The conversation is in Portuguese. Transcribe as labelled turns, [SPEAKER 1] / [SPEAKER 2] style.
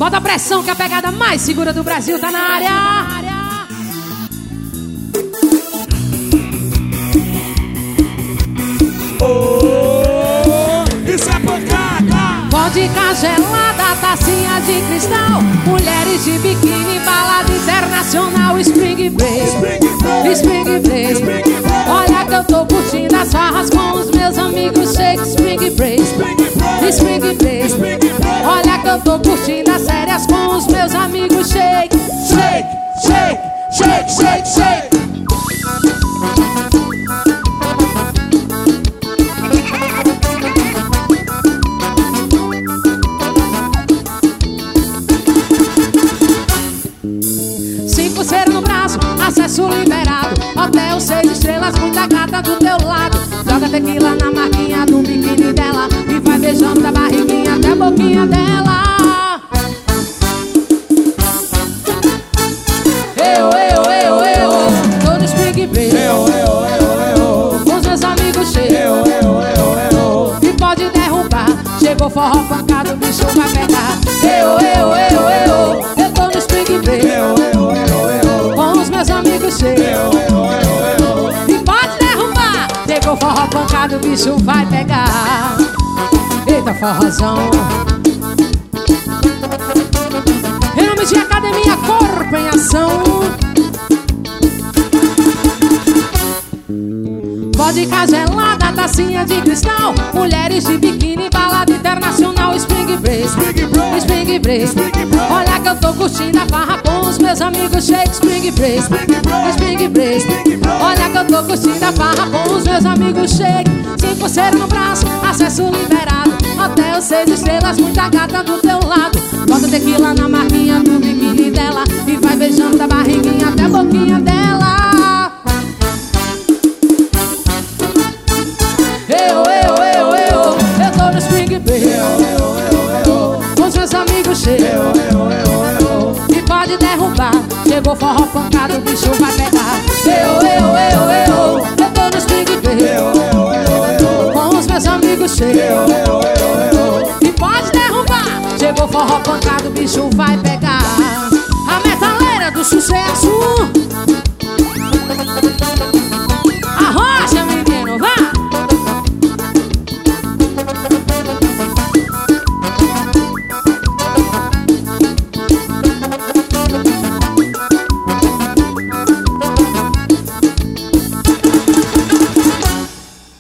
[SPEAKER 1] Bota pressão que a pegada mais segura do Brasil tá na área.
[SPEAKER 2] Isso é pancada.
[SPEAKER 1] Vodka gelada, tacinha de cristal, mulheres de biquíni, balada internacional. Spring Break, Spring Break. Olha que eu tô curtindo as farras com os meus amigos. Shake, Spring Break, Spring Break. Olha que eu tô curtindo as férias com os meus amigos. Shake,
[SPEAKER 2] Shake, shake, shake, shake, shake.
[SPEAKER 1] Pulseira no braço, acesso liberado. Hotel 6 estrelas, muita gata do teu lado. Joga tequila na marquinha do biquíni dela e vai beijando da barriguinha até a boquinha dela. Eu tô no Spring Break. Com os meus amigos cheios. E pode derrubar. Chegou forró pancado, o bicho vai pegar. Eu tô no Spring Break. Com os meus amigos cheios. E pode derrubar. Chegou forró pancado, o bicho vai pegar. Eita forrozão. Em nome de Academia Corpo em Ação. Vodka gelada, tacinha de cristal, mulheres de biquíni, balada internacional. Spring Break, Spring Break. Olha que eu tô curtindo a farra com os meus amigos. Shake, Spring Break, Spring Break. Olha que eu tô curtindo a farra com os meus amigos. Shake, 5 pulseiras no braço, acesso liberado. Hotel 6 estrelas, muita gata do teu lado. Bota tequila na marquinha do biquíni dela e vai beijando da barriguinha até a boquinha dela. Eu tô no Spring Break. Com os meus amigos cheios. E pode derrubar. Chegou forró pancado, o bicho vai pegar. Eu tô no Spring Break. Com os meus amigos cheios. E pode derrubar. Chegou forró pancado, o bicho vai pegar.